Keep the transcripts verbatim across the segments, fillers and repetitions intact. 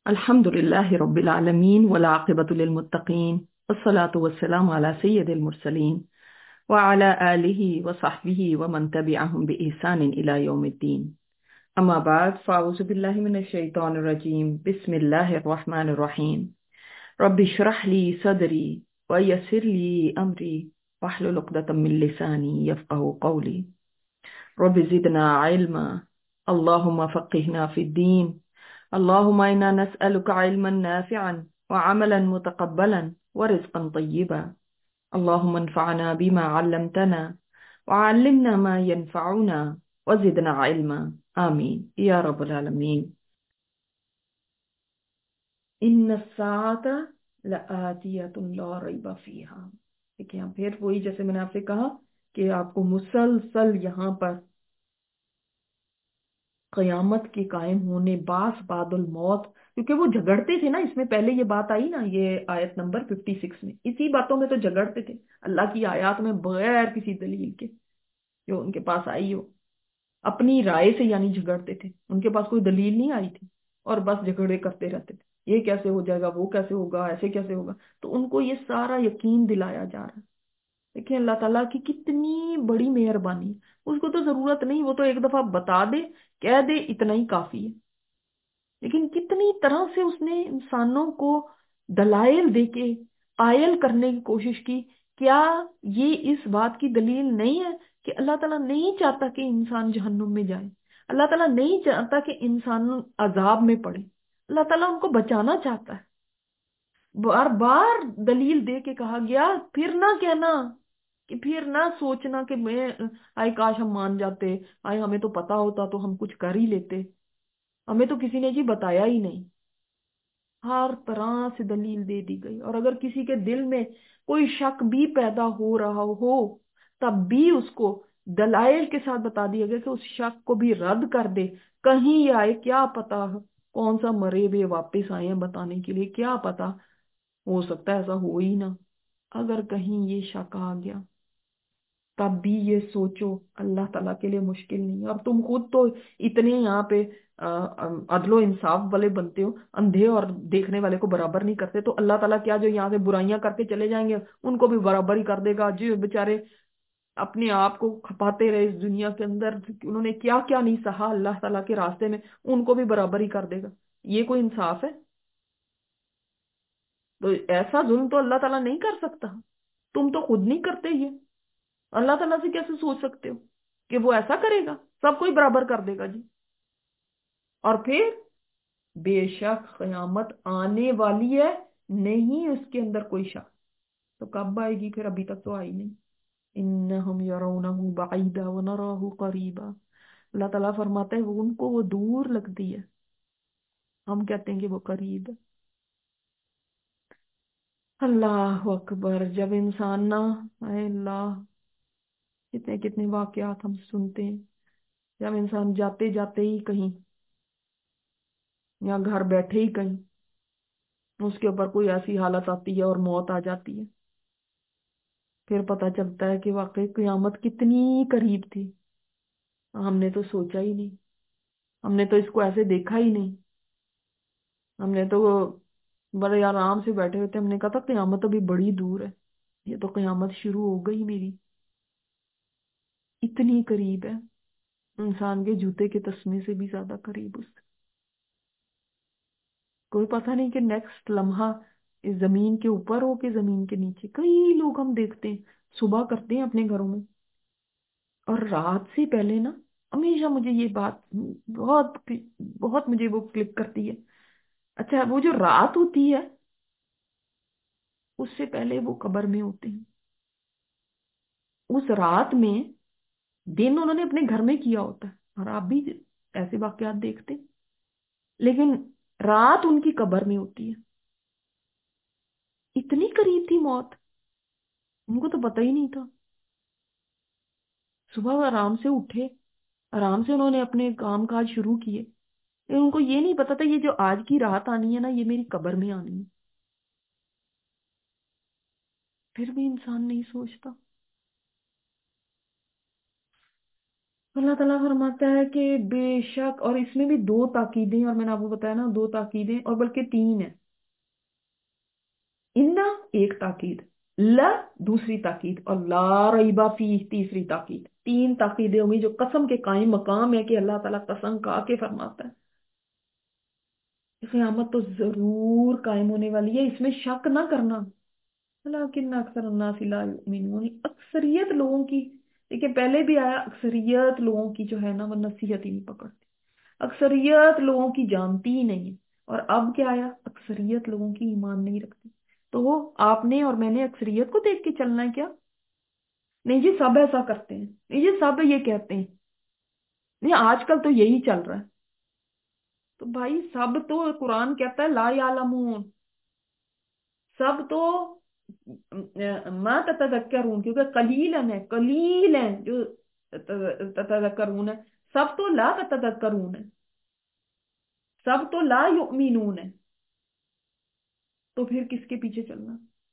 الحمد لله رب العالمين والعاقبة للمتقين والصلاة والسلام على سيد المرسلين وعلى آله وصحبه ومن تبعهم بإحسان إلى يوم الدين. أما بعد فأعوذ بالله من الشيطان الرجيم. بسم الله الرحمن الرحيم. رب اشرح لي صدري ويسر لي أمري واحلل عقدة من لساني يفقهوا قولي. رب زدنا علما اللهم فقهنا في الدين. اللهم إنا نسألك علما نافعا وعملا متقبلا ورزقا طيبا. اللهم انفعنا بما علمتنا وعلمنا ما ينفعنا وزدنا علما. آمين يا رب العالمين. إن الساعة لآتية لا ريب فيها. देखिए यहाँ फिर वही जैसे मैंने आपसे कहा कि आपको मुसलसल यहाँ पर कयामत के कायम होने, बास बादल मौत, क्योंकि वो झगड़ते थे ना, इसमें पहले ये बात आई ना, ये आयत नंबर फिफ्टी सिक्स में, इसी बातों में तो झगड़ते थे अल्लाह की आयत में बगैर किसी दलील के, जो उनके पास आई हो अपनी राय से, यानी झगड़ते थे, उनके पास कोई दलील नहीं आई थी और बस झगड़े करते रहते थे, ये कैसे हो जाएगा, वो कैसे होगा, ऐसे कैसे होगा। तो उनको ये सारा यकीन दिलाया जा रहा है। देखिए अल्लाह ताला की कितनी बड़ी मेहरबानी है। उसको तो जरूरत नहीं, वो तो एक दफा बता दे, कह दे, इतना ही काफी है। लेकिन कितनी तरह से उसने इंसानों को दलाइल देके कायल करने की कोशिश की। क्या ये इस बात की दलील नहीं है कि अल्लाह ताला नहीं चाहता कि इंसान जहन्नुम में जाए, अल्लाह ताला नहीं चाहता कि इंसान अजाब में पड़े, अल्लाह ताला उनको बचाना चाहता है। बार बार दलील दे के कहा गया, फिर ना कहना कि फिर ना सोचना कि मैं, आए काश हम मान जाते, आए हमें तो पता होता तो हम कुछ कर ही लेते, हमें तो किसी ने जी बताया ही नहीं। हर तरह से दलील दे दी गई, और अगर किसी के दिल में कोई शक भी पैदा हो रहा हो, तब भी उसको दलाइल के साथ बता दिया गया कि उस शक को भी रद्द कर दे। कहीं ये आए, क्या पता कौन सा मरे हुए वापस आए हैं बताने के लिए, क्या पता, हो सकता है ऐसा हो ही ना। अगर कहीं ये शक आ गया, तब भी ये सोचो, अल्लाह ताला के लिए मुश्किल नहीं है। और तुम खुद तो इतने यहाँ पे अ, अ, अदलो इंसाफ वाले बनते हो, अंधे और देखने वाले को बराबर नहीं करते, तो अल्लाह ताला क्या जो यहाँ से बुराइयां करके चले जाएंगे उनको भी बराबर ही कर देगा। जो बेचारे अपने आप को खपाते रहे इस दुनिया के अंदर, उन्होंने क्या क्या नहीं सहा अल्लाह ताला के रास्ते में, उनको भी बराबर ही कर देगा। ये कोई इंसाफ है? तो ऐसा जुल्म तो अल्लाह ताला नहीं कर सकता। तुम तो खुद नहीं करते ये, अल्लाह ताला से कैसे सोच सकते हो कि वो ऐसा करेगा, सबको ही बराबर कर देगा जी। और फिर बेशक कयामत आने वाली है, नहीं उसके अंदर कोई शक। तो कब आएगी फिर? अभी तक तो आई नहीं। इन्नहुम यरौनहु बईदा व नराहु करीबा। अल्लाह ताला फरमाता है वो उनको वो दूर लगती है, हम कहते हैं कि वो करीब है। अल्लाह अकबर। जब इंसान ना, आए अल्लाह, कितने कितने वाकयात हम सुनते हैं, जब इंसान जाते जाते ही कहीं, या घर बैठे ही कहीं, उसके ऊपर कोई ऐसी हालत आती है और मौत आ जाती है, फिर पता चलता है कि वाकई कयामत कितनी करीब थी। हमने तो सोचा ही नहीं, हमने तो इसको ऐसे देखा ही नहीं। हमने तो बड़े आराम से बैठे हुए थे, हमने कहा था कयामत अभी बड़ी दूर है, ये तो कयामत शुरू हो गई मेरी। इतनी करीब है, इंसान के जूते के तस्मे से भी ज्यादा करीब उससे। कोई पता नहीं कि नेक्स्ट लम्हा इस जमीन के ऊपर हो के जमीन के नीचे। कई लोग हम देखते हैं सुबह करते हैं अपने घरों में, और रात से पहले ना, हमेशा मुझे ये बात बहुत बहुत मुझे वो क्लिक करती है। अच्छा, वो जो रात होती है उससे पहले वो कब्र में होते हैं। उस रात में, दिन उन्होंने अपने घर में किया होता है, और आप भी ऐसे वाकयात देखते हैं, लेकिन रात उनकी कब्र में होती है। इतनी करीब थी मौत, उनको तो पता ही नहीं था। सुबह वो आराम से उठे, आराम से उन्होंने अपने काम काज शुरू किए, लेकिन उनको ये नहीं पता था ये जो आज की रात आनी है ना, ये मेरी कब्र में आनी है। फिर भी इंसान नहीं सोचता। اللہ تعالیٰ فرماتا ہے کہ بے شک، اور اس میں بھی دو تاکیدیں، اور میں نے آپ کو بتایا نا دو تاکیدیں، اور بلکہ تین ہے. انا ایک تاکید، لا دوسری تاکید، اور لا ریبا فی تیسری تاکید. تین تاکیدیں ہوئی جو قسم کے قائم مقام ہے، کہ اللہ تعالیٰ قسم کھا کے فرماتا ہے قیامت تو ضرور قائم ہونے والی ہے، اس میں شک نہ کرنا. لیکن اکثر الناس لا یؤمنون، اکثریت لوگوں کی، دیکھیں پہلے بھی آیا اکثریت لوگوں کی جو ہے نا وہ نصیحت ہی نہیں پکڑتی، اکثریت لوگوں کی جانتی ہی نہیں ہے. اور اب کیا آیا، اکثریت لوگوں کی ایمان نہیں رکھتی. تو وہ آپ نے اور میں نے اکثریت کو دیکھ کے چلنا ہے کیا؟ نہیں جی سب ایسا کرتے ہیں، نہیں جی سب یہ کہتے ہیں، نہیں آج کل تو یہی چل رہا ہے. تو بھائی سب تو قرآن کہتا ہے لا یعلمون، سب تو ما تتذکرون، کیونکہ قلیل ہے، قلیل ہے جو تتذکرون ہے. سب تو لا تتذکرون ہے، سب تو لا یؤمنون ہے. تو پھر کس کے پیچھے چلنا؟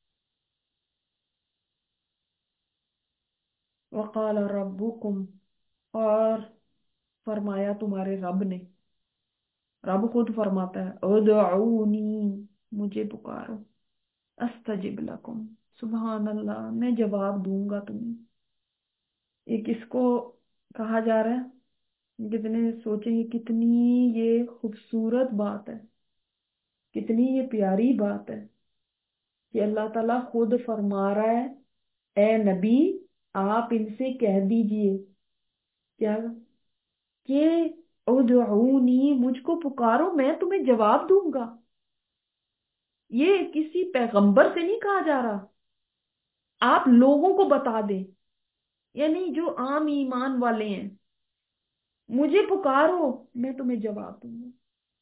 وقال ربکم، اور فرمایا تمہارے رب نے. رب خود فرماتا ہے ادعونی، مجھے پکارو، استجب لکم، سبحان اللہ میں جواب دوں گا تمہیں. یہ کس کو کہا جا رہا ہے؟ کتنے سوچیں گے کتنی یہ خوبصورت بات ہے، کتنی یہ پیاری بات ہے کہ اللہ تعالیٰ خود فرما رہا ہے اے نبی آپ ان سے کہہ دیجئے کیا، کہ ادعونی مجھ کو پکارو میں تمہیں جواب دوں گا. یہ کسی پیغمبر سے نہیں کہا جا رہا، آپ لوگوں کو بتا دیں، یعنی جو عام ایمان والے ہیں، مجھے پکارو میں تمہیں جواب دوں گا.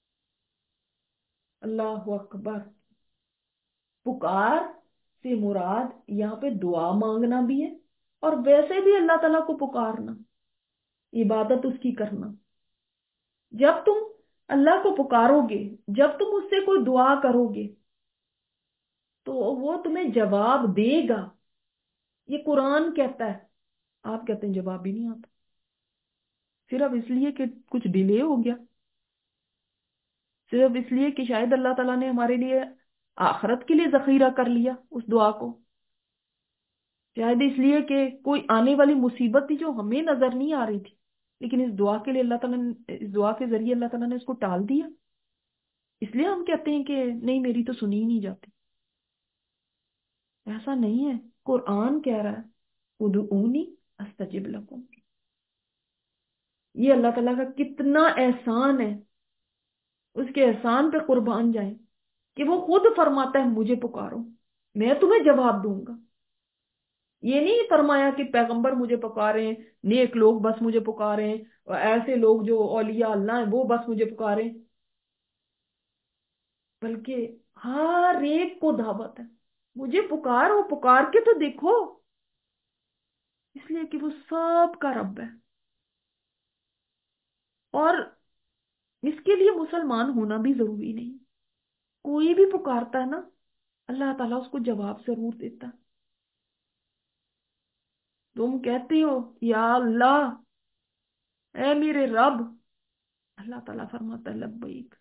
اللہ اکبر. پکار سے مراد یہاں پہ دعا مانگنا بھی ہے، اور ویسے بھی اللہ تعالیٰ کو پکارنا، عبادت اس کی کرنا. جب تم اللہ کو پکارو گے، جب تم اس سے کوئی دعا کرو گے تو وہ تمہیں جواب دے گا. یہ قرآن کہتا ہے، آپ کہتے ہیں جواب بھی نہیں آتا، صرف اس لیے کہ کچھ ڈیلے ہو گیا، صرف اس لیے کہ شاید اللہ تعالیٰ نے ہمارے لیے آخرت کے لیے ذخیرہ کر لیا اس دعا کو، شاید اس لیے کہ کوئی آنے والی مصیبت تھی جو ہمیں نظر نہیں آ رہی تھی، لیکن اس دعا کے لیے اللہ تعالیٰ نے، اس دعا کے ذریعے اللہ تعالیٰ نے اس کو ٹال دیا. اس لیے ہم کہتے ہیں کہ نہیں میری تو سنی ہی نہیں جاتی. ایسا نہیں ہے، قرآن کہہ رہا ہے ادعونی استجب لکم. یہ اللہ تعالیٰ کا کتنا احسان ہے، اس کے احسان پہ قربان جائیں کہ وہ خود فرماتا ہے مجھے پکارو میں تمہیں جواب دوں گا. یہ نہیں فرمایا کہ پیغمبر مجھے پکاریں، نیک لوگ بس مجھے پکاریں، اور ایسے لوگ جو اولیاء اللہ ہیں وہ بس مجھے پکاریں، بلکہ ہر ایک کو دعوت ہے مجھے پکارو، پکار کے تو دیکھو، اس لیے کہ وہ سب کا رب ہے. اور اس کے لیے مسلمان ہونا بھی ضروری نہیں، کوئی بھی پکارتا ہے نا اللہ تعالیٰ اس کو جواب ضرور دیتا. تم کہتے ہو یا اللہ اے میرے رب، اللہ تعالیٰ فرماتا ہے لبیک.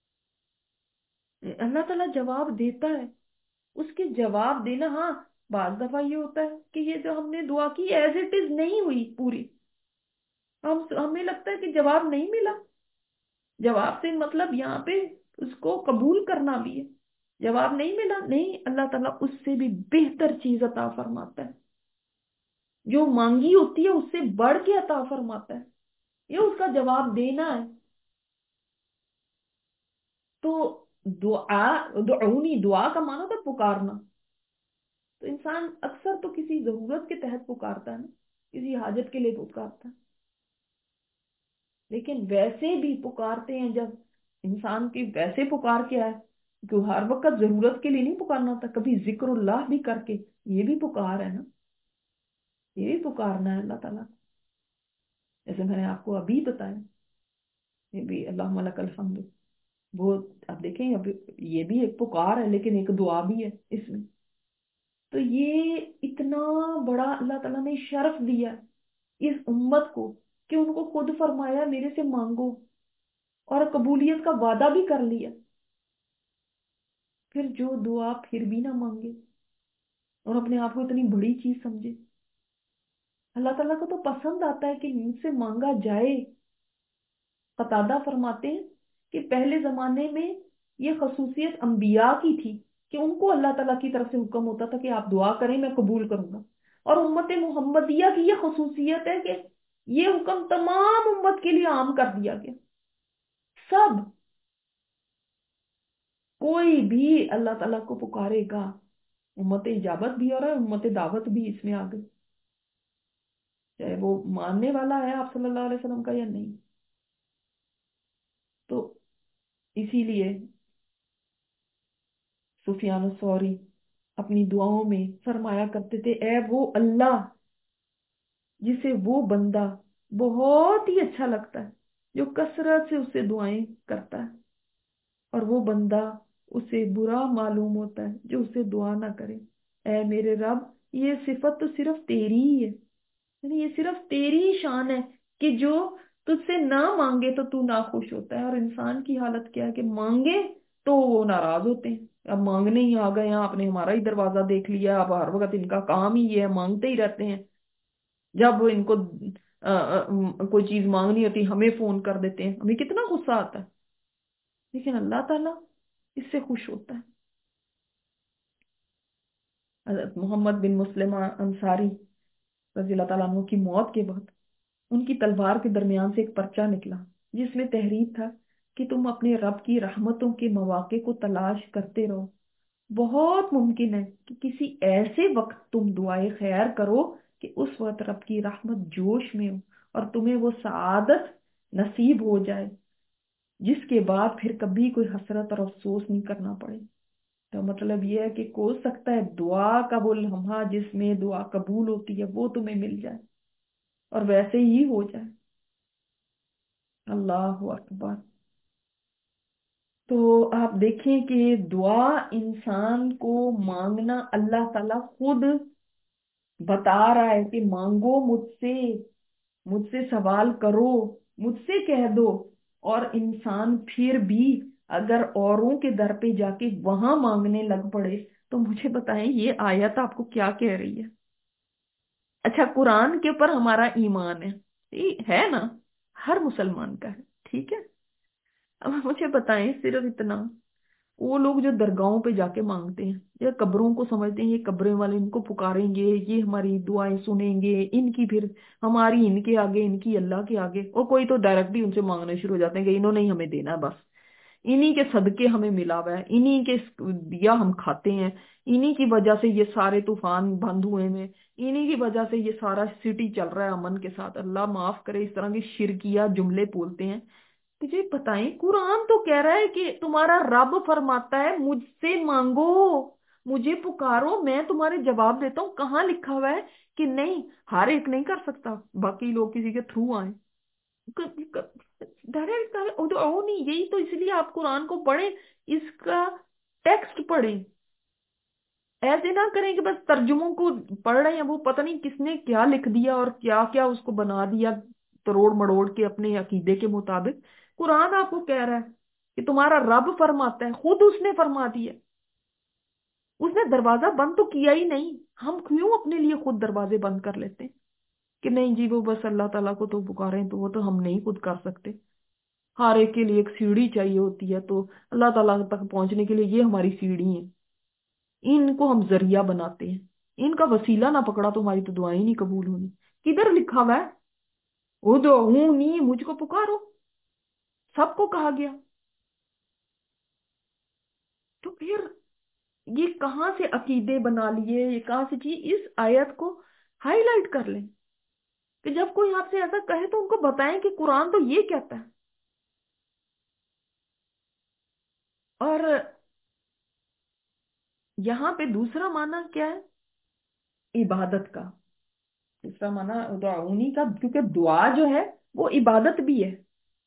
اللہ تعالیٰ جواب دیتا ہے. اس کے جواب دینا، ہاں بعض دفعہ یہ ہوتا ہے کہ یہ جو ہم نے دعا کی ایز اٹ از نہیں ہوئی پوری، ہم ہمیں لگتا ہے کہ جواب نہیں ملا. جواب سے مطلب یہاں پہ اس کو قبول کرنا بھی ہے. جواب نہیں ملا، نہیں، اللہ تعالیٰ اس سے بھی بہتر چیز عطا فرماتا ہے، جو مانگی ہوتی ہے اس سے بڑھ کے عطا فرماتا ہے. یہ اس کا جواب دینا ہے. تو دعا، دعونی دعا کا معنی تھا پکارنا. تو انسان اکثر تو کسی ضرورت کے تحت پکارتا ہے نا، کسی حاجت کے لیے پکارتا ہے. لیکن ویسے بھی پکارتے ہیں جب انسان کی ویسے پکار کے آئے، کہ ہر وقت ضرورت کے لیے نہیں پکارنا ہوتا، کبھی ذکر اللہ بھی کر کے یہ بھی پکار ہے نا، یہ بھی پکارنا ہے اللہ تعالیٰ. جیسے میں نے آپ کو ابھی بتایا، یہ بھی اللہم لک الحمد، وہ آپ دیکھیں اب یہ بھی ایک پکار ہے لیکن ایک دعا بھی ہے اس میں. تو یہ اتنا بڑا اللہ تعالیٰ نے شرف دیا اس امت کو کہ ان کو خود فرمایا میرے سے مانگو، اور قبولیت کا وعدہ بھی کر لیا، پھر جو دعا پھر بھی نہ مانگے اور اپنے آپ کو اتنی بڑی چیز سمجھے؟ اللہ تعالیٰ کو تو پسند آتا ہے کہ مجھ سے مانگا جائے۔ قتادہ فرماتے ہیں کہ پہلے زمانے میں یہ خصوصیت انبیاء کی تھی کہ ان کو اللہ تعالیٰ کی طرف سے حکم ہوتا تھا کہ آپ دعا کریں میں قبول کروں گا، اور امت محمدیہ کی یہ خصوصیت ہے کہ یہ حکم تمام امت کے لیے عام کر دیا گیا۔ سب، کوئی بھی اللہ تعالیٰ کو پکارے گا، امت اجابت بھی اور امت دعوت بھی اس میں آ گئی، چاہے وہ ماننے والا ہے آپ صلی اللہ علیہ وسلم کا یا نہیں۔ تو اسی لیے سفیان الثوری اپنی دعاؤں میں فرمایا کرتے تھے، اے وہ اللہ جسے وہ بندہ بہت ہی اچھا لگتا ہے جو کثرت سے اس سے دعائیں کرتا ہے، اور وہ بندہ اسے برا معلوم ہوتا ہے جو اسے دعا نہ کرے۔ اے میرے رب، یہ صفت تو صرف تیری ہی ہے، یعنی یہ صرف تیری ہی شان ہے کہ جو تجھ سے نہ مانگے تو تو ناخوش ہوتا ہے، اور انسان کی حالت کیا ہے کہ مانگے تو وہ ناراض ہوتے ہیں۔ اب مانگنے ہی آ گئے ہیں، آپ نے ہمارا ہی دروازہ دیکھ لیا، اب ہر وقت ان کا کام ہی یہ ہے، مانگتے ہی رہتے ہیں، جب ان کو آ، آ، کوئی چیز مانگنی ہوتی ہمیں فون کر دیتے ہیں، ہمیں کتنا غصہ آتا ہے، لیکن اللہ تعالیٰ اس سے خوش ہوتا ہے۔ حضرت محمد بن مسلمہ انصاری رضی اللہ تعالیٰ عنہ کی موت کے بعد ان کی تلوار کے درمیان سے ایک پرچہ نکلا جس میں تحریر تھا کہ تم اپنے رب کی رحمتوں کے مواقع کو تلاش کرتے رہو، بہت ممکن ہے کہ کسی ایسے وقت تم دعائے خیر کرو کہ اس وقت رب کی رحمت جوش میں ہو اور تمہیں وہ سعادت نصیب ہو جائے جس کے بعد پھر کبھی کوئی حسرت اور افسوس نہیں کرنا پڑے۔ تو مطلب یہ ہے کہ ہو سکتا ہے دعا کا وہ لمحہ جس میں دعا قبول ہوتی ہے وہ تمہیں مل جائے، اور ویسے ہی ہو جائے۔ اللہ اکبر۔ تو آپ دیکھیں کہ دعا انسان کو مانگنا، اللہ تعالیٰ خود بتا رہا ہے کہ مانگو مجھ سے، مجھ سے سوال کرو، مجھ سے کہہ دو، اور انسان پھر بھی اگر اوروں کے در پہ جا کے وہاں مانگنے لگ پڑے تو مجھے بتائیں یہ آیت آپ کو کیا کہہ رہی ہے؟ اچھا، قرآن کے اوپر ہمارا ایمان ہے، یہ ہے نا، ہر مسلمان کا ہے، ٹھیک ہے؟ اب مجھے بتائیں صرف اتنا، وہ لوگ جو درگاہوں پہ جا کے مانگتے ہیں یا قبروں کو سمجھتے ہیں یہ قبریں والے ان کو پکاریں گے، یہ ہماری دعائیں سنیں گے، ان کی پھر ہماری ان کے آگے، ان کی اللہ کے آگے، اور کوئی تو ڈائریکٹلی ان سے مانگنے شروع ہو جاتے ہیں کہ انہوں نے ہی ہمیں دینا ہے، بس انہی کے صدقے ہمیں ملا ہوا ہے، انہی کے دیا ہم کھاتے ہیں، انہی کی وجہ سے یہ سارے طوفان بند ہوئے ہیں، انہی کی وجہ سے یہ سارا سٹی چل رہا ہے امن کے ساتھ۔ اللہ معاف کرے، اس طرح کی شرکیہ جملے بولتے ہیں۔ مجھے بتائیں، قرآن تو کہہ رہا ہے کہ تمہارا رب فرماتا ہے مجھ سے مانگو، مجھے پکارو، میں تمہارے جواب دیتا ہوں۔ کہاں لکھا ہوا ہے کہ نہیں ہر ایک نہیں کر سکتا، باقی لوگ کسی کے تھرو آئیں؟ ڈائریکٹ نہیں، یہی تو، اس لیے آپ قرآن کو پڑھیں، اس کا ٹیکسٹ پڑھیں، ایسے نہ کریں کہ بس ترجموں کو پڑھ رہے ہیں، وہ پتہ نہیں کس نے کیا لکھ دیا اور کیا کیا اس کو بنا دیا تروڑ مڑوڑ کے اپنے عقیدے کے مطابق۔ قرآن آپ کو کہہ رہا ہے کہ تمہارا رب فرماتا ہے، خود اس نے فرما دیا، اس نے دروازہ بند تو کیا ہی نہیں، ہم کیوں اپنے لیے خود دروازے بند کر لیتے ہیں کہ نہیں جی وہ بس اللہ تعالیٰ کو تو پکاریں، تو وہ تو ہم نہیں خود کر سکتے، ہر ایک کے لیے ایک سیڑھی چاہیے ہوتی ہے، تو اللہ تعالیٰ تک پہنچنے کے لیے یہ ہماری سیڑھی ہے، ان کو ہم ذریعہ بناتے ہیں، ان کا وسیلہ نہ پکڑا تو ہماری تو دعائیں نہیں قبول ہونی۔ کدھر لکھا ہوا ہے ادعونی، مجھ کو پکارو، سب کو کہا گیا؟ تو پھر یہ کہاں سے عقیدے بنا لیے، یہ کہاں سے چیز؟ اس آیت کو ہائی لائٹ کر لیں کہ جب کوئی آپ سے ایسا کہے تو ان کو بتائیں کہ قرآن تو یہ کہتا ہے۔ اور یہاں پہ دوسرا معنی کیا ہے؟ عبادت کا دوسرا معنی ادعونی کا، کیونکہ دعا جو ہے وہ عبادت بھی ہے،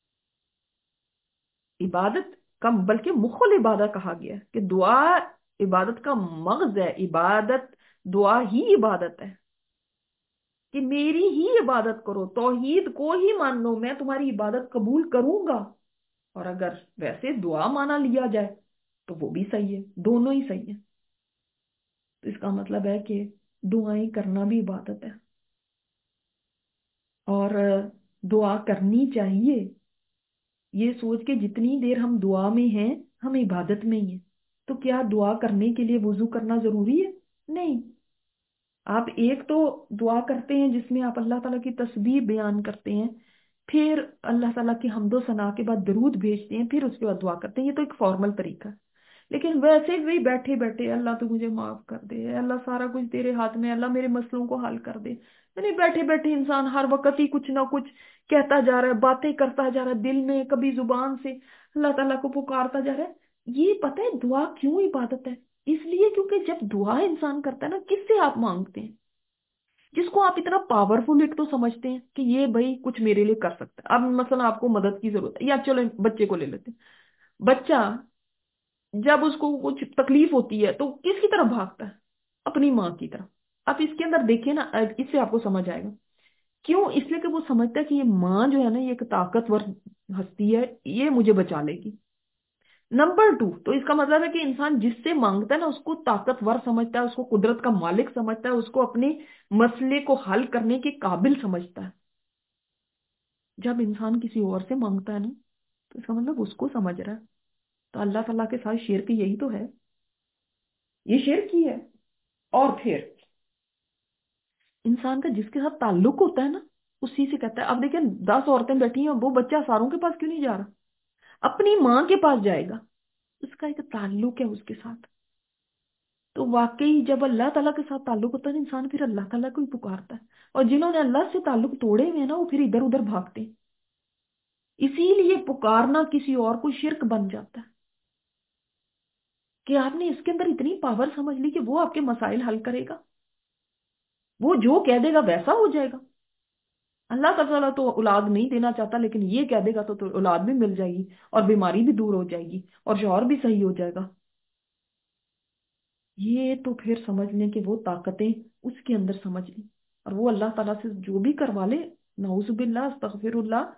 عبادت کا بلکہ مخ العبادہ کہا گیا ہے کہ دعا عبادت کا مغز ہے، عبادت، دعا ہی عبادت ہے۔ کہ میری ہی عبادت کرو، توحید کو ہی مان لو، میں تمہاری عبادت قبول کروں گا۔ اور اگر ویسے دعا مانا لیا جائے تو وہ بھی صحیح ہے، دونوں ہی صحیح ہے۔ تو اس کا مطلب ہے کہ دعائیں کرنا بھی عبادت ہے، اور دعا کرنی چاہیے یہ سوچ کے جتنی دیر ہم دعا میں ہیں ہم عبادت میں ہی ہیں۔ تو کیا دعا کرنے کے لیے وضو کرنا ضروری ہے؟ نہیں۔ آپ ایک تو دعا کرتے ہیں جس میں آپ اللہ تعالیٰ کی تسبیح بیان کرتے ہیں، پھر اللہ تعالیٰ کی حمد و ثنا کے بعد درود بھیجتے ہیں، پھر اس کے بعد دعا کرتے ہیں، یہ تو ایک فارمل طریقہ ہے۔ لیکن ویسے بھی بیٹھے بیٹھے اللہ تو مجھے معاف کر دے، اے اللہ سارا کچھ تیرے ہاتھ میں ہے، اللہ میرے مسئلوں کو حل کر دے، یعنی بیٹھے بیٹھے انسان ہر وقت ہی کچھ نہ کچھ کہتا جا رہا ہے، باتیں کرتا جا رہا ہے، دل میں کبھی زبان سے اللہ تعالیٰ کو پکارتا جا رہا ہے۔ یہ پتہ ہے دعا کیوں عبادت ہے؟ اس لیے کیونکہ جب دعا انسان کرتا ہے نا، کس سے آپ مانگتے ہیں؟ جس کو آپ اتنا پاورفل ایک تو سمجھتے ہیں کہ یہ بھائی کچھ میرے لیے کر سکتا ہے۔ اب مثلا آپ کو مدد کی ضرورت ہے، یا چلو بچے کو لے لیتے ہیں، بچہ جب اس کو کچھ تکلیف ہوتی ہے تو کس کی طرف بھاگتا ہے؟ اپنی ماں کی طرف۔ آپ اس کے اندر دیکھیں نا، اس سے آپ کو سمجھ آئے گا کیوں۔ اس لیے کہ وہ سمجھتا ہے کہ یہ ماں جو ہے نا، یہ ایک طاقتور ہستی ہے، یہ مجھے بچا لے گی۔ نمبر ٹو، تو اس کا مطلب ہے کہ انسان جس سے مانگتا ہے نا اس کو طاقتور سمجھتا ہے، اس کو قدرت کا مالک سمجھتا ہے، اس کو اپنے مسئلے کو حل کرنے کے قابل سمجھتا ہے۔ جب انسان کسی اور سے مانگتا ہے نا تو اس کا مطلب اس کو سمجھ رہا ہے۔ تو اللہ تعالیٰ کے ساتھ شرک یہی تو ہے، یہ شرک ہی ہے۔ اور پھر انسان کا جس کے ساتھ تعلق ہوتا ہے نا اسی سے کہتا ہے۔ اب دیکھیں دس عورتیں بیٹھی ہیں، وہ بچہ ساروں کے پاس کیوں نہیں جا رہا؟ اپنی ماں کے پاس جائے گا، اس کا ایک تعلق ہے اس کے ساتھ۔ تو واقعی جب اللہ تعالیٰ کے ساتھ تعلق ہوتا ہے نا، انسان پھر اللہ تعالیٰ کو ہی پکارتا ہے۔ اور جنہوں نے اللہ سے تعلق توڑے ہوئے ہیں نا، وہ پھر ادھر ادھر بھاگتے ہیں۔ اسی لیے پکارنا کسی اور کو شرک بن جاتا ہے، کہ آپ نے اس کے اندر اتنی پاور سمجھ لی کہ وہ آپ کے مسائل حل کرے گا، وہ جو کہہ دے گا ویسا ہو جائے گا۔ اللہ تعالیٰ تو اولاد نہیں دینا چاہتا، لیکن یہ کہہ دے گا تو, تو اولاد بھی مل جائے گی، اور بیماری بھی دور ہو جائے گی، اور شوہر بھی صحیح ہو جائے گا۔ یہ تو پھر سمجھ لیں کہ وہ طاقتیں اس کے اندر سمجھ لیں، اور وہ اللہ تعالیٰ سے جو بھی کروا لے، نعوذ باللہ استغفر اللہ۔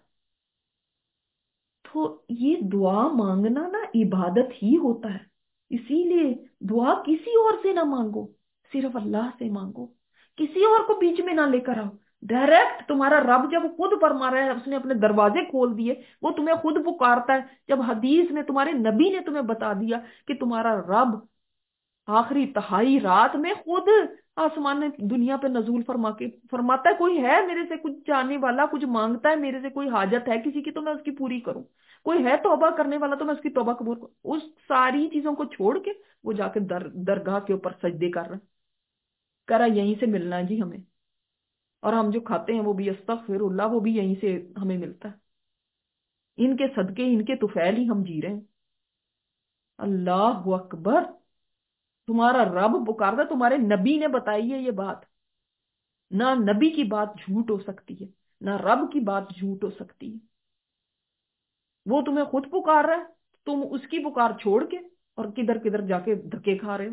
تو یہ دعا مانگنا نا عبادت ہی ہوتا ہے۔ اسی لیے دعا کسی اور سے نہ مانگو، صرف اللہ سے مانگو، کسی اور کو بیچ میں نہ لے کر آؤ۔ ڈائریکٹ تمہارا رب جب خود فرما رہا ہے، اس نے اپنے دروازے کھول دیے، وہ تمہیں خود پکارتا ہے۔ جب حدیث میں تمہارے نبی نے تمہیں بتا دیا کہ تمہارا رب آخری تہائی رات میں خود آسمان نے دنیا پہ نزول فرما کے فرماتا ہے، کوئی ہے میرے سے کچھ چاہنے والا، کچھ مانگتا ہے میرے سے، کوئی حاجت ہے کسی کی تو میں اس کی پوری کروں، کوئی ہے توبہ کرنے والا تو میں اس کی توبہ قبول کروں۔ اس ساری چیزوں کو چھوڑ کے وہ جا کے در درگاہ کے اوپر سجدے کر رہا ہے، کہہ رہا ہے یہیں سے ملنا ہے جی ہمیں، اور ہم جو کھاتے ہیں وہ بھی استغفر اللہ، وہ بھی یہیں سے ہمیں ملتا ہے، ان کے صدقے ان کے طفیل ہی ہم جی رہے ہیں۔ اللہ اکبر! تمہارا رب پکارتا، تمہارے نبی نے بتائی ہے یہ بات۔ نہ نبی کی بات جھوٹ ہو سکتی ہے، نہ رب کی بات جھوٹ ہو سکتی ہے۔ وہ تمہیں خود پکار رہا ہے، تم اس کی پکار چھوڑ کے اور کدھر کدھر جا کے دھکے کھا رہے ہو،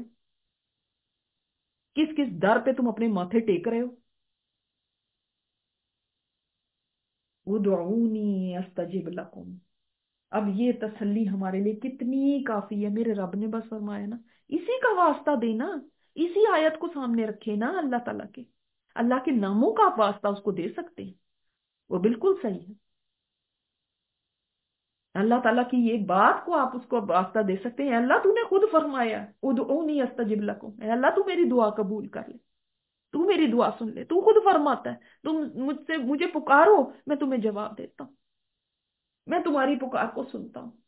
کس کس در پہ تم اپنے ماتھے ٹیک رہے ہو۔ ادعونی استجب لکم۔ اب یہ تسلی ہمارے لیے کتنی کافی ہے۔ میرے رب نے بس فرمایا نا، اسی کا واسطہ دینا، اسی آیت کو سامنے رکھے نا، اللہ تعالیٰ کے اللہ کے ناموں کا آپ واسطہ اس کو دے سکتے ہیں، وہ بالکل صحیح ہے۔ اللہ تعالیٰ کی یہ بات کو آپ اس کو واسطہ دے سکتے ہیں۔ اللہ تو نے خود فرمایا ادعونی استجب لکم، اے اللہ تو میری دعا قبول کر لے، تو میری دعا سن لے، تو خود فرماتا ہے تم مجھ سے مجھے پکارو میں تمہیں جواب دیتا ہوں، میں تمہاری پکار کو سنتا ہوں۔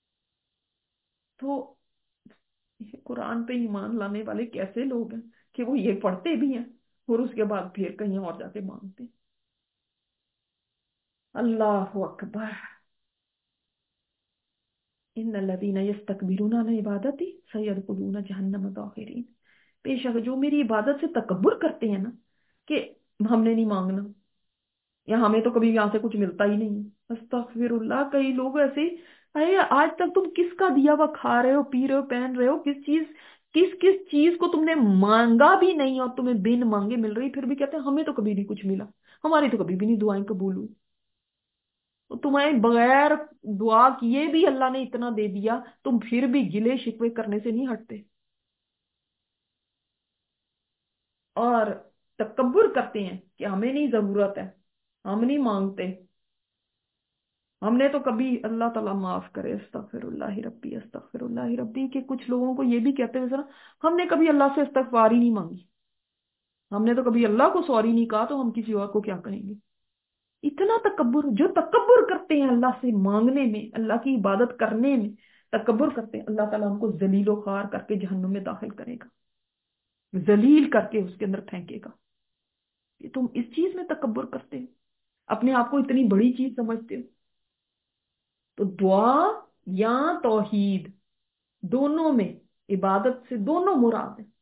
تو یہ قرآن پہ ایمان لانے والے کیسے لوگ ہیں کہ وہ یہ پڑھتے بھی ہیں اور اس کے بعد پھر کہیں اور جا کے مانگتے ہیں۔ اللہ اکبر! ان الذین یستکبرون عن عبادتی سیدخلون جہنم داخرین۔ بے شک جو میری عبادت سے تکبر کرتے ہیں نا، کہ ہم نے نہیں مانگنا، یا ہمیں تو کبھی یہاں سے کچھ ملتا ہی نہیں، استغفر اللہ! کئی لوگ ایسے ہی، اے آج تک تم کس کا دیا ہوا کھا رہے ہو، پی رہے ہو، پہن رہے ہو، کس چیز किस किस चीज को तुमने मांगा भी नहीं और तुम्हें बिन मांगे मिल रही, फिर भी कहते हैं हमें तो कभी नहीं कुछ मिला, हमारी तो कभी भी नहीं दुआएं कबूल हुई। तो तुम्हें बगैर दुआ किए भी अल्लाह ने इतना दे दिया, तुम फिर भी गिले शिकवे करने से नहीं हटते और तकब्बुर करते हैं कि हमें नहीं जरूरत है, हम नहीं मांगते। हमने तो कभी, अल्लाह ताला माफ करे, अस्तगफिरुल्लाह रब्बी अस्तगफिरुल्लाह रब्बी, के कुछ लोगों को ये भी कहते हुए सुना, हमने कभी अल्लाह से इस्तगफार ही नहीं मांगी, हमने तो कभी अल्लाह को सॉरी नहीं कहा, तो हम किसी और को क्या कहेंगे। इतना तकब्बुर, जो तकब्बुर करते हैं अल्लाह से मांगने में, अल्लाह की इबादत करने में तकब्बुर करते हैं, अल्लाह ताला उनको जलीलो खार करके जहन्नुम में दाखिल करेगा, जलील करके उसके अंदर फेंकेगा। ये तुम इस चीज में तकब्बुर करते हो, अपने आप को इतनी बड़ी चीज समझते हो। तो दुआ या तौहीद, दोनों में, इबादत से दोनों मुराद है।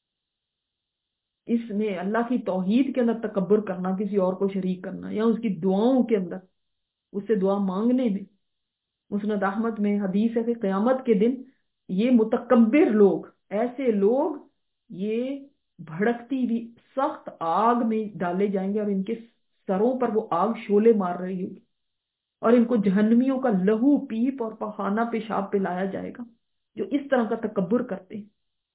इसमें अल्लाह की तौहीद के अंदर तकब्बुर करना, किसी और को शरीक करना, या उसकी दुआओं के अंदर उससे दुआ मांगने में। मुस्नद अहमद में हदीस है कि क़यामत के दिन ये मुतकब्बिर लोग, ऐसे लोग, ये भड़कती हुई सख्त आग में डाले जाएंगे और इनके सरों पर वो आग शोले मार रही होगी और इनको जहन्नमियों का लहू पीप और पखाना पेशाब पिलाया जाएगा, जो इस तरह का तकब्बुर करते हैं।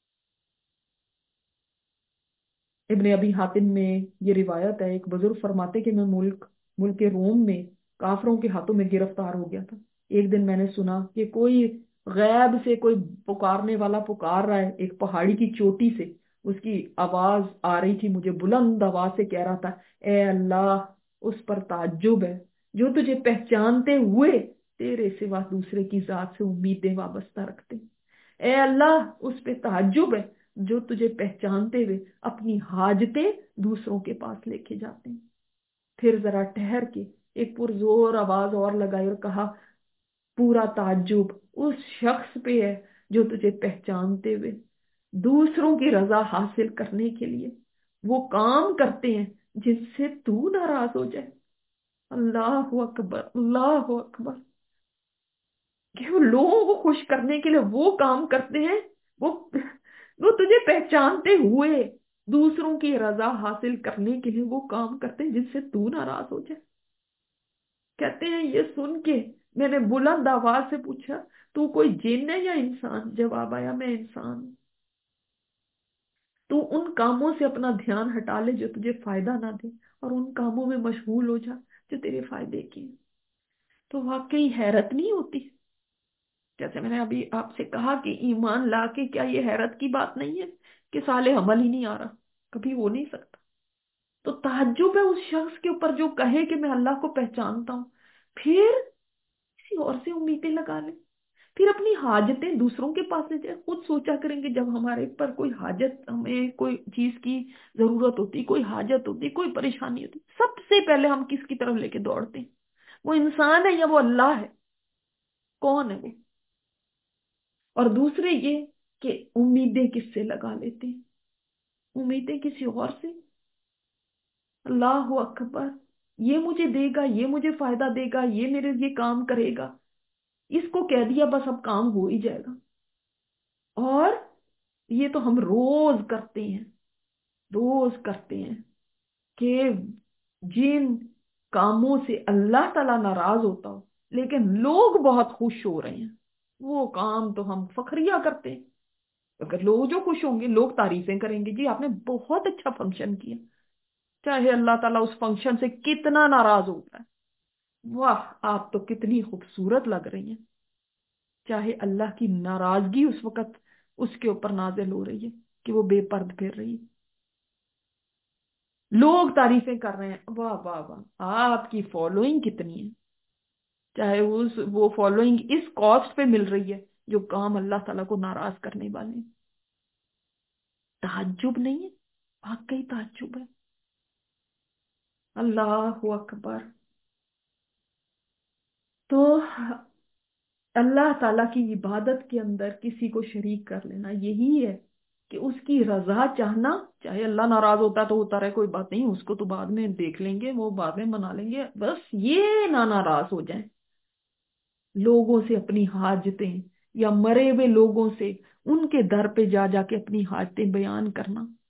इब्ने अबी हातिम में ये रिवायत है, एक बुजुर्ग फरमाते कि मैं मुल्क मुल्क के रोम में काफरों के हाथों में गिरफ्तार हो गया था। एक दिन मैंने सुना कि कोई गैब से कोई पुकारने वाला पुकार रहा है, एक पहाड़ी की चोटी से उसकी आवाज आ रही थी, मुझे बुलंद आवाज से कह रहा था, ए अल्लाह, उस पर ताज्जुब है जो तुझे पहचानते हुए तेरे सिवा दूसरे की जात से उम्मीदें वाबस्ता रखते हैं। ए अल्लाह, उस पे ताज्जुब है जो तुझे पहचानते हुए अपनी हाजतें दूसरों के पास लेके जाते हैं। फिर जरा ठहर के एक पुरजोर आवाज और लगाई और कहा, पूरा ताज्जुब उस शख्स पे है जो तुझे पहचानते हुए दूसरों की रजा हासिल करने के लिए वो काम करते हैं जिससे तू नाराज हो जाए। अल्लाह अकबर, अल्लाह अकबर। कि वो लोगों को खुश करने के लिए वो काम करते हैं, वो वो तुझे पहचानते हुए दूसरों की रजा हासिल करने के लिए वो काम करते हैं जिससे तू नाराज हो जाए। कहते हैं ये सुन के मैंने बुलंद आवाज से पूछा, तू कोई जिन है या इंसान? जवाब आया, मैं इंसान हूं। तू उन कामों से अपना ध्यान हटा ले जो तुझे फायदा ना दे और उन कामों में मशगूल हो जा जो तेरे फायदे के हैं। तो वाकई हैरत नहीं होती? जैसे मैंने अभी आपसे कहा कि ईमान ला के, क्या ये हैरत की बात नहीं है कि साले अमल ही नहीं आ रहा? कभी हो नहीं सकता। तो ताज्जुब है उस शख्स के ऊपर जो कहे कि मैं अल्लाह को पहचानता हूं, फिर किसी और से उम्मीदें लगा ले, फिर अपनी हाजतें दूसरों के पास ले जाए। खुद सोचा करेंगे, जब हमारे पर कोई हाजत, हमें कोई चीज की जरूरत होती, कोई हाजत होती, कोई परेशानी होती, सबसे पहले हम किसकी तरफ लेके दौड़ते हैं? वो इंसान है या वो अल्लाह है? कौन है वो? और दूसरे ये कि उम्मीदें किससे लगा लेते हैं? उम्मीदें किसी और से। अल्लाह अकबर। ये मुझे देगा, ये मुझे फायदा देगा, ये मेरे लिए काम करेगा, इसको कह दिया बस अब काम हो ही जाएगा। और ये तो हम रोज करते हैं, रोज करते हैं कि जिन कामों से अल्लाह ताला नाराज होता हो लेकिन लोग बहुत खुश हो रहे हैं, वो काम तो हम फखरिया करते हैं। अगर लोग जो खुश होंगे, लोग तारीफें करेंगे, जी आपने बहुत अच्छा फंक्शन किया, चाहे अल्लाह ताला उस फंक्शन से कितना नाराज होता है, वाह आप तो कितनी खूबसूरत लग रही हैं, चाहे अल्लाह की नाराजगी उस वक्त उसके ऊपर नाजिल हो रही है कि वो बेपर्द फिर रही है, लोग तारीफें कर रहे हैं, वाह वाह वाह आपकी फॉलोइंग कितनी है, चाहे उस वो फॉलोइंग इस कॉस्ट पे मिल रही है जो काम अल्लाह ताला को नाराज करने वाले हैं। ताज्जुब नहीं है? वाकई ताज्जुब है। अल्लाह अकबर। तो अल्लाह ताला की इबादत के अंदर किसी को शरीक कर लेना यही है कि उसकी रजा चाहना। चाहे अल्लाह नाराज होता तो होता रहे, कोई बात नहीं, उसको तो बाद में देख लेंगे, वो बाद में मना लेंगे, बस ये ना नाराज हो जाए लोगों से अपनी हाजतें, या मरे हुए लोगों से उनके दर पे जा जाके अपनी हाजतें बयान करना।